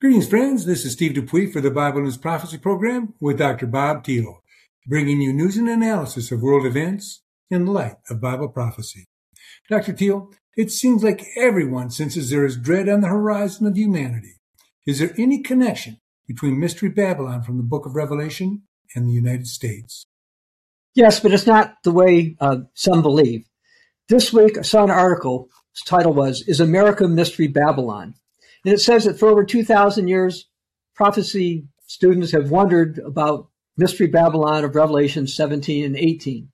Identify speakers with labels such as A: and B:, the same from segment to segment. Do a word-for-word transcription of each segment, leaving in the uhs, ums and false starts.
A: Greetings, friends. This is Steve Dupuis for the Bible News Prophecy Program with Doctor Bob Thiel, bringing you news and analysis of world events in light of Bible prophecy. Doctor Thiel, it seems like everyone senses there is dread on the horizon of humanity. Is there any connection between Mystery Babylon from the book of Revelation and the United States?
B: Yes, but it's not the way uh, some believe. This week, I saw an article. Its title was, Is America Mystery Babylon? And it says that for over two thousand years, prophecy students have wondered about Mystery Babylon of Revelation seventeen and eighteen.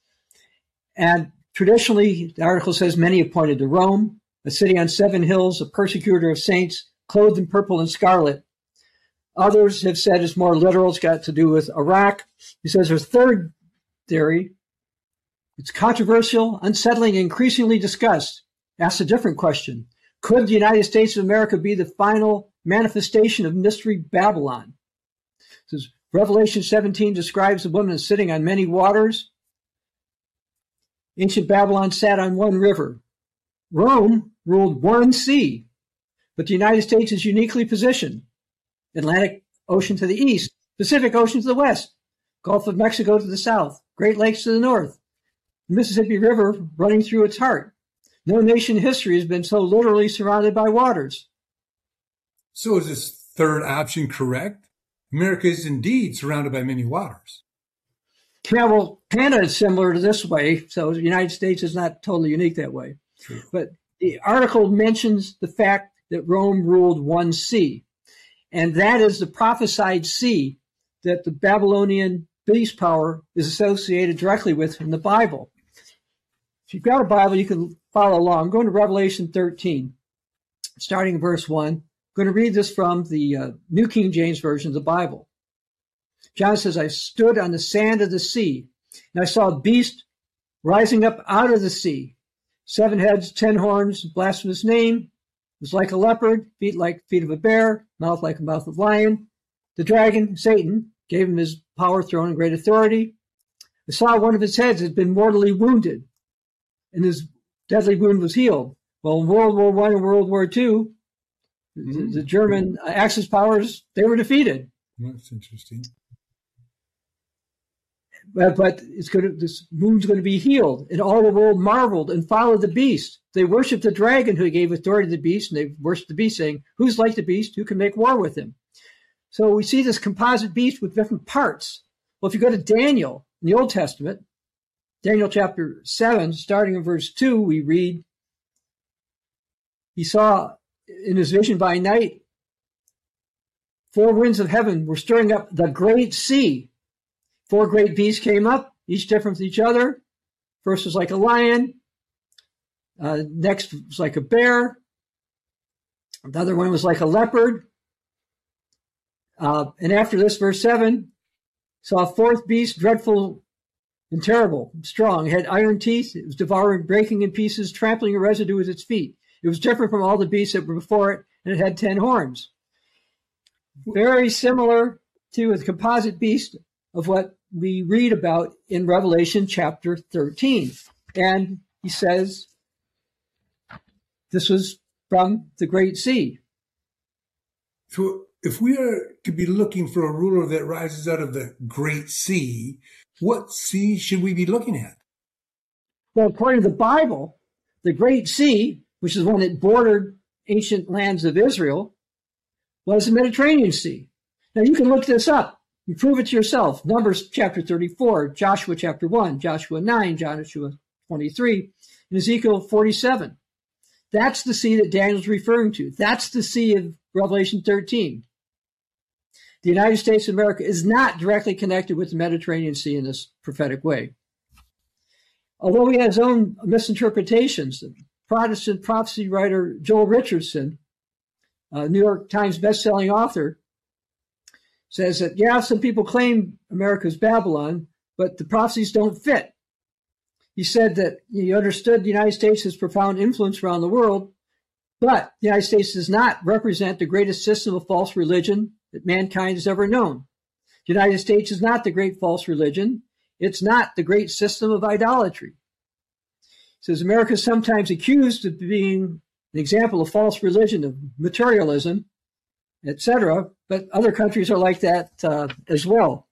B: And traditionally, the article says many have pointed to Rome, a city on seven hills, a persecutor of saints, clothed in purple and scarlet. Others have said it's more literal. It's got to do with Iraq. He says there's a third theory. It's controversial, unsettling, and increasingly discussed. Asks a different question. Could the United States of America be the final manifestation of Mystery Babylon? It says, Revelation seventeen describes a woman sitting on many waters. Ancient Babylon sat on one river. Rome ruled one sea, but the United States is uniquely positioned. Atlantic Ocean to the east, Pacific Ocean to the west, Gulf of Mexico to the south, Great Lakes to the north, the Mississippi River running through its heart. No nation in history has been so literally surrounded by waters.
A: So is this third option correct? America is indeed surrounded by many waters.
B: Yeah, well, Canada is similar to this way, so the United States is not totally unique that way.
A: True.
B: But the article mentions the fact that Rome ruled one sea, and that is the prophesied sea that the Babylonian beast power is associated directly with in the Bible. If you've got a Bible, you can follow along. I'm going to Revelation thirteen, starting in verse one. I'm going to read this from the uh, New King James Version of the Bible. John says, I stood on the sand of the sea, and I saw a beast rising up out of the sea. Seven heads, ten horns, blasphemous name. It was like a leopard, feet like feet of a bear, mouth like a mouth of a lion. The dragon, Satan, gave him his power, throne, and great authority. I saw one of his heads had been mortally wounded, and his deadly wound was healed. Well, in World War One and World War Two, mm-hmm. the, the German Axis powers, they were defeated.
A: That's interesting.
B: But, but it's going to, this wound's going to be healed, and all the world marveled and followed the beast. They worshipped the dragon who gave authority to the beast, and they worshipped the beast, saying, who's like the beast? Who can make war with him? So we see this composite beast with different parts. Well, if you go to Daniel in the Old Testament, Daniel chapter seven, starting in verse two, we read, he saw in his vision by night, four winds of heaven were stirring up the great sea. Four great beasts came up, each different from each other. First was like a lion. Uh, next was like a bear. The other one was like a leopard. Uh, and after this, verse seven, saw a fourth beast, dreadful and terrible, strong. It had iron teeth. It was devouring, breaking in pieces, trampling a residue with its feet. It was different from all the beasts that were before it, and it had ten horns. Very similar to the composite beast of what we read about in Revelation chapter thirteen. And he says, this was from the Great Sea.
A: So if we are to be looking for a ruler that rises out of the Great Sea, what sea should we be looking at?
B: Well, according to the Bible, the Great Sea, which is one that bordered ancient lands of Israel, was the Mediterranean Sea. Now, you can look this up. You prove it to yourself. Numbers chapter thirty-four, Joshua chapter one, Joshua nine, Joshua twenty-three, and Ezekiel forty-seven. That's the sea that Daniel's referring to. That's the sea of Revelation thirteen. The United States of America is not directly connected with the Mediterranean Sea in this prophetic way. Although he has his own misinterpretations, the Protestant prophecy writer Joel Richardson, a New York Times bestselling author, says that, yeah, some people claim America's Babylon, but the prophecies don't fit. He said that he understood the United States has profound influence around the world, but the United States does not represent the greatest system of false religion that mankind has ever known. The United States is not the great false religion. It's not the great system of idolatry. He says America is sometimes accused of being an example of false religion, of materialism. et cetera. But other countries are like that uh, as well.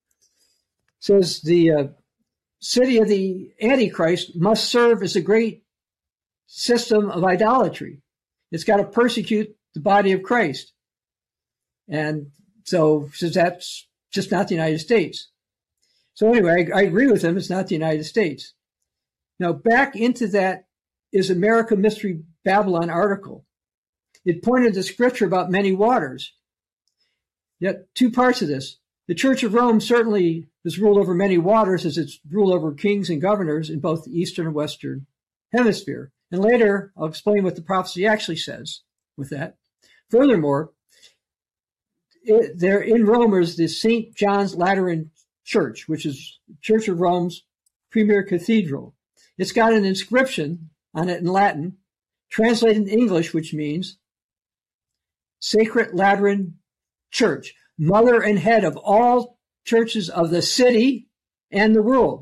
B: It says the uh, city of the Antichrist must serve as a great system of idolatry. It's got to persecute the body of Christ. And so says that's just not the United States. So anyway, I, I agree with him. It's not the United States. Now, back into that is America Mystery Babylon article. It pointed to scripture about many waters. Yet two parts of this. The Church of Rome certainly has ruled over many waters as it's ruled over kings and governors in both the Eastern and Western Hemisphere. And later, I'll explain what the prophecy actually says with that. Furthermore, it, there in Rome is the Saint John's Lateran Church, which is Church of Rome's premier cathedral. It's got an inscription on it in Latin, translated in English, which means Sacred Lateran Church, mother and head of all churches of the city and the world.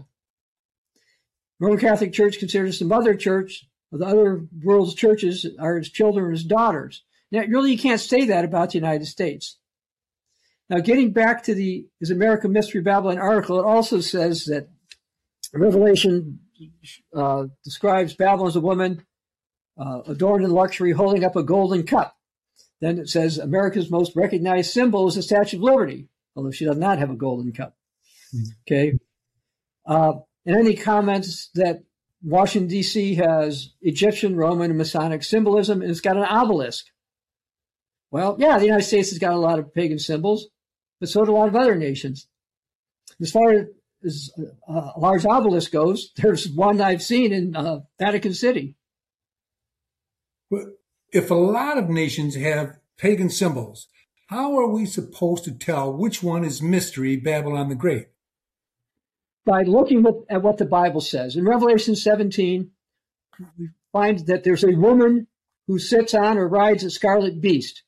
B: Roman Catholic Church considers the mother church of the other world's churches are its children and its daughters. Now, really, you can't say that about the United States. Now, getting back to the Is America Mystery Babylon article, it also says that Revelation uh, describes Babylon as a woman uh, adorned in luxury, holding up a golden cup. Then it says America's most recognized symbol is the Statue of Liberty, although she does not have a golden cup. Mm-hmm. Okay. Uh, and any comments that Washington, D C has Egyptian, Roman, and Masonic symbolism, and it's got an obelisk. Well, yeah, the United States has got a lot of pagan symbols, but so do a lot of other nations. As far as uh, a large obelisk goes, there's one I've seen in uh, Vatican City.
A: Well, if a lot of nations have pagan symbols, how are we supposed to tell which one is Mystery Babylon the Great?
B: By looking at what the Bible says. In Revelation seventeen, we find that there's a woman who sits on or rides a scarlet beast.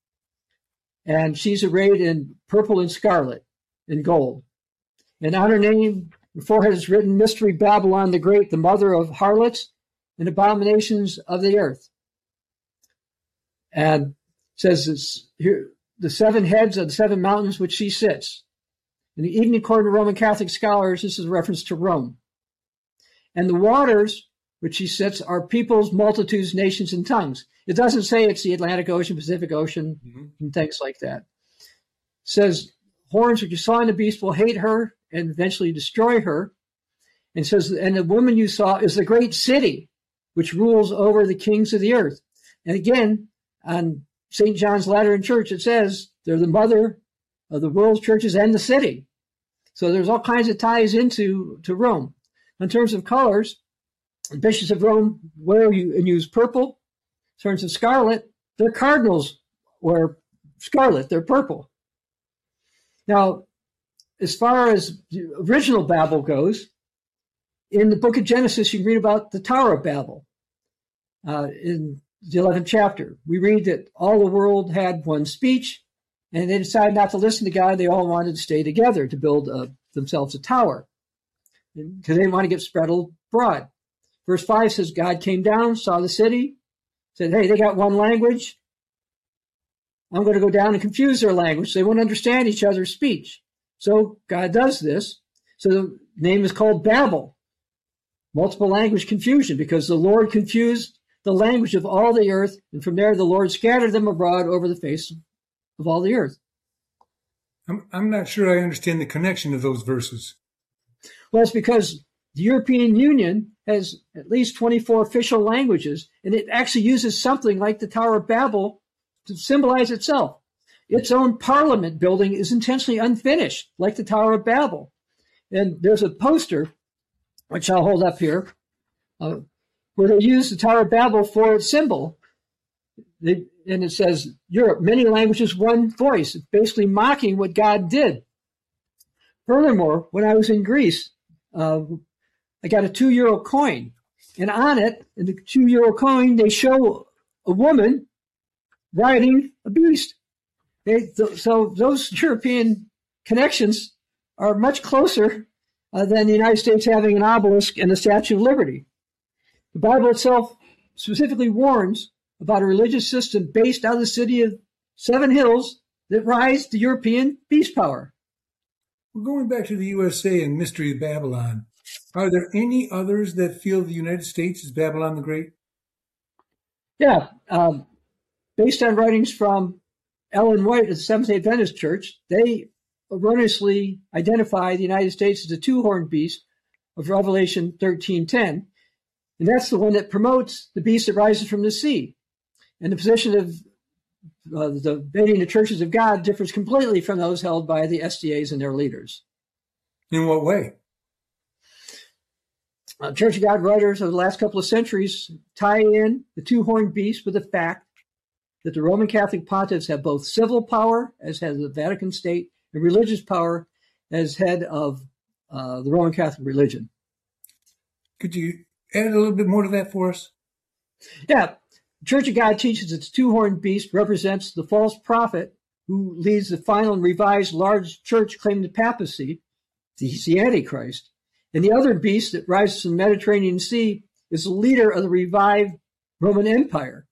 B: And she's arrayed in purple and scarlet and gold. And on her name, her forehead is written, Mystery Babylon the Great, the mother of harlots and abominations of the earth. And it says this, here, the seven heads of the seven mountains which she sits. And even according to Roman Catholic scholars, this is a reference to Rome. And the waters which she sits are peoples, multitudes, nations, and tongues. It doesn't say it's the Atlantic Ocean, Pacific Ocean, mm-hmm. and things like that. It says, horns which you saw in the beast will hate her and eventually destroy her. And it says, and the woman you saw is the great city which rules over the kings of the earth. And again, on Saint John's Lateran Church, it says they're the mother of the world's churches and the city. So there's all kinds of ties into to Rome. In terms of colors, the bishops of Rome wear and use purple. In terms of scarlet, their cardinals wear scarlet. They're purple. Now, as far as the original Babel goes, in the book of Genesis, you read about the Tower of Babel. Uh, in the eleventh chapter, we read that all the world had one speech, and they decided not to listen to God. They all wanted to stay together to build uh, themselves a tower because they didn't want to get spread abroad. Verse five says, God came down, saw the city, said, hey, they got one language. I'm going to go down and confuse their language so they won't understand each other's speech. So God does this. So the name is called Babel, multiple language confusion, because the Lord confused the language of all the earth, and from there the Lord scattered them abroad over the face of all the earth.
A: I'm, I'm not sure I understand the connection of those verses.
B: Well, it's because the European Union has at least twenty-four official languages, and it actually uses something like the Tower of Babel to symbolize itself. Its own parliament building is intentionally unfinished, like the Tower of Babel. And there's a poster, which I'll hold up here, uh, where they use the Tower of Babel for its symbol. They, and it says, Europe, many languages, one voice, basically mocking what God did. Furthermore, when I was in Greece, uh, I got a two euro coin, and on it, in the two euro coin, they show a woman riding a beast. They, th- so those European connections are much closer uh, than the United States having an obelisk and the Statue of Liberty. The Bible itself specifically warns about a religious system based on the city of seven hills that rise to European beast power.
A: Well, going back to the U S A and Mystery of Babylon, are there any others that feel the United States is Babylon the Great?
B: Yeah. Um, based on writings from Ellen White of the Seventh-day Adventist Church, they erroneously identify the United States as the two-horned beast of Revelation thirteen ten, and that's the one that promotes the beast that rises from the sea. And the position of uh, the debating the churches of God differs completely from those held by the S D As and their leaders.
A: In what way?
B: Uh, Church of God writers of the last couple of centuries tie in the two-horned beast with the fact that the Roman Catholic pontiffs have both civil power, as has the Vatican State, and religious power as head of uh, the Roman Catholic religion.
A: Could you add a little bit more to that for us?
B: Yeah. Church of God teaches that the two-horned beast represents the false prophet who leads the final and revised large church claiming the papacy. He's the Antichrist. And the other beast that rises from the Mediterranean Sea is the leader of the revived Roman Empire.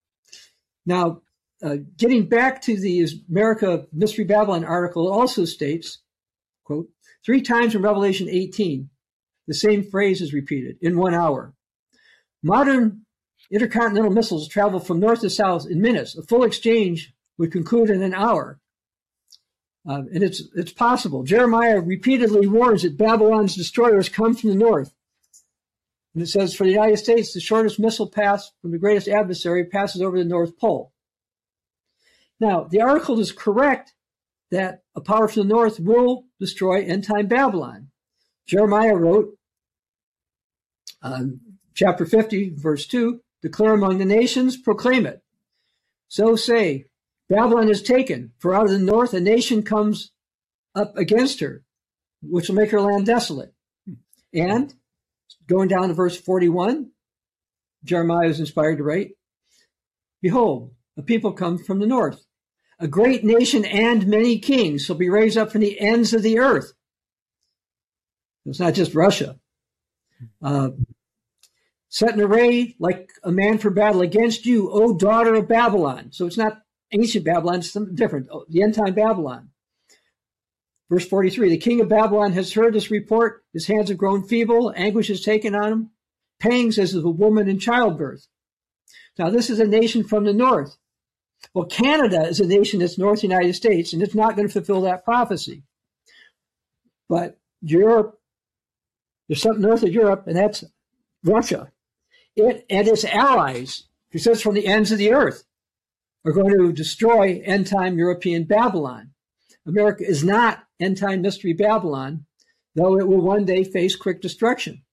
B: Now, uh, getting back to the America Mystery Babylon article, it also states, quote, three times in Revelation eighteen, the same phrase is repeated, in one hour. Modern intercontinental missiles travel from north to south in minutes. A full exchange would conclude in an hour. Uh, and it's it's possible. Jeremiah repeatedly warns that Babylon's destroyers come from the north. And it says, for the United States, the shortest missile path from the greatest adversary passes over the North Pole. Now, the article is correct that a power from the north will destroy end-time Babylon. Jeremiah wrote, um, chapter fifty, verse two, declare among the nations, proclaim it. So say, Babylon is taken, for out of the north a nation comes up against her, which will make her land desolate. And going down to verse forty-one, Jeremiah is inspired to write, behold, a people come from the north. A great nation and many kings shall be raised up from the ends of the earth. It's not just Russia. Uh, set in array like a man for battle against you, O daughter of Babylon. So it's not ancient Babylon, it's something different, the end-time Babylon. Verse forty-three, the king of Babylon has heard this report. His hands have grown feeble. Anguish is taken on him. Pangs as of a woman in childbirth. Now, this is a nation from the north. Well, Canada is a nation that's north of the United States, and it's not going to fulfill that prophecy. But Europe, there's something north of Europe, and that's Russia. It and its allies, he says from the ends of the earth, are going to destroy end-time European Babylon. America is not end-time Mystery Babylon, though it will one day face quick destruction.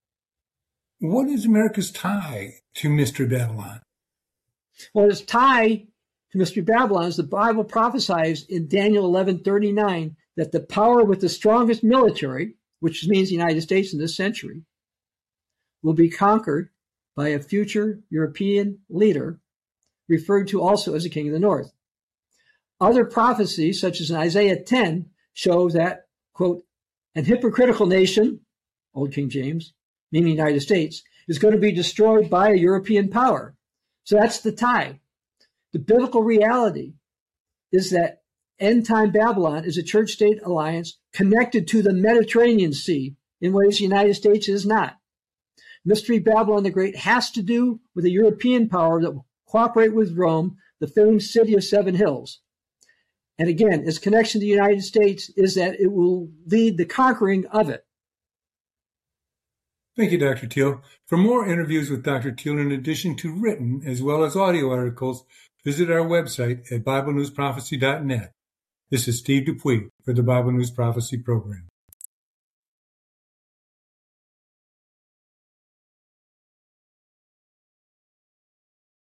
A: What is America's tie to Mystery Babylon?
B: Well, its tie to Mystery Babylon is the Bible prophesies in Daniel eleven thirty-nine that the power with the strongest military, which means the United States in this century, will be conquered by a future European leader, referred to also as the King of the North. Other prophecies, such as in Isaiah ten, show that, quote, an hypocritical nation, Old King James, meaning the United States, is going to be destroyed by a European power. So that's the tie. The biblical reality is that end-time Babylon is a church-state alliance connected to the Mediterranean Sea in ways the United States is not. Mystery Babylon the Great has to do with a European power that will cooperate with Rome, the famed city of seven hills. And again, its connection to the United States is that it will lead the conquering of it.
A: Thank you, Doctor Teal. For more interviews with Doctor Teal, in addition to written as well as audio articles, visit our website at Bible News Prophecy dot net. This is Steve Dupuy for the Bible News Prophecy Program.